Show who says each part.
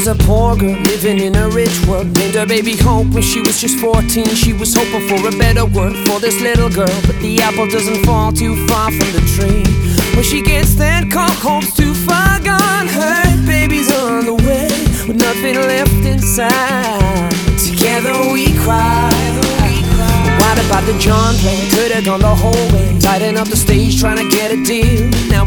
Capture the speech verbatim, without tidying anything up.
Speaker 1: was a poor girl living in a rich world. Named her baby Hope when she was just fourteen. She was hoping for a better world for this little girl, but the apple doesn't fall too far from the tree. When she gets that call, Hope's too far gone. Her baby's on the way with nothing left inside. Together we cry. What about the John play? Could've gone the whole way, tighten up the stage, trying to get a deal. Now